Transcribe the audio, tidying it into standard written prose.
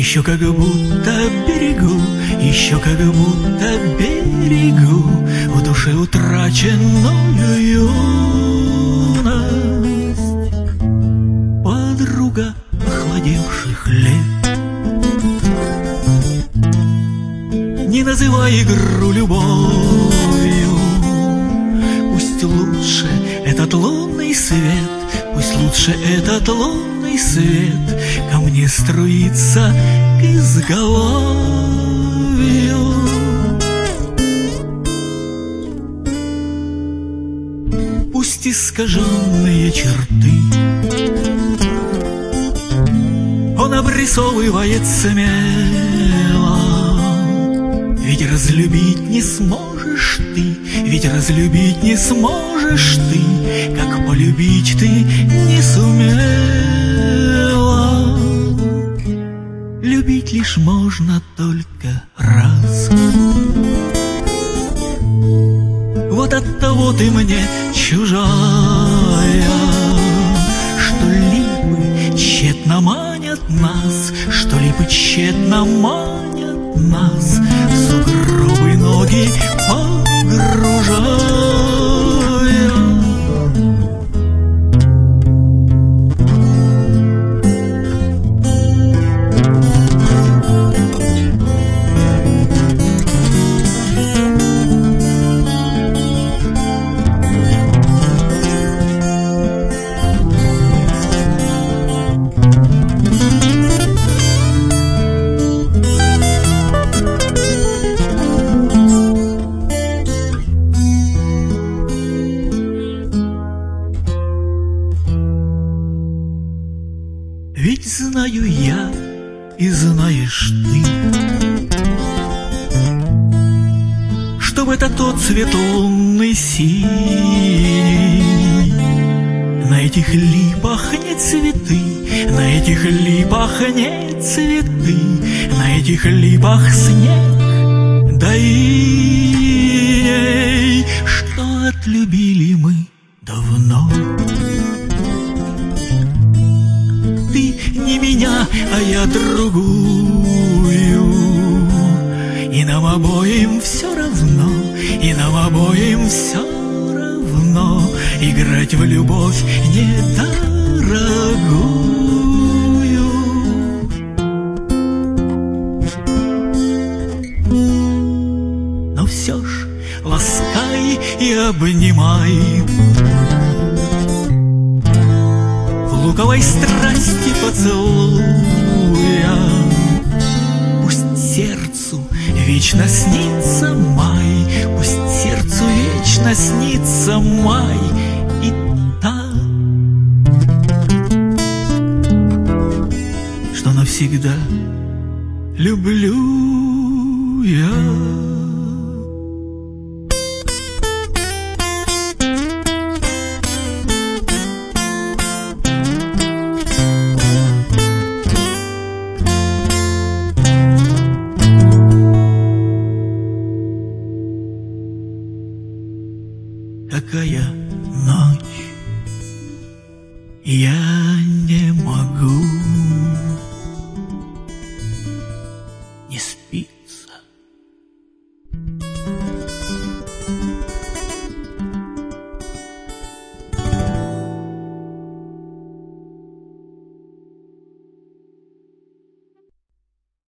Еще как будто берегу, еще как будто берегу в душе утраченную юность. Подруга охладевших лет, не называй игру любовью. Пусть лучше этот лунный свет, пусть лучше этот лунный свет ко мне струится к изголовью. Пусть искаженные черты он обрисовывает смело, ведь разлюбить не сможешь ты, ведь разлюбить не сможешь ты, как полюбить ты не сумела. Любить лишь можно только раз. Вот оттого ты мне чужая, что липы тщетно манят нас, что липы тщетно манят нас, в сугробы ноги погружая. Ведь знаю я, и знаешь ты, что это тот цвет лунный синий. На этих липах не цветы, на этих липах не цветы, на этих липах снег, да и что отлюбили мы давно. Не меня, а я другую, и нам обоим все равно, и нам обоим все равно играть в любовь недорогую. Но все ж ласкай и обнимай, луковой страсти поцелуя. Пусть сердцу вечно снится май, пусть сердцу вечно снится май и та, что навсегда люблю я. Какая ночь, я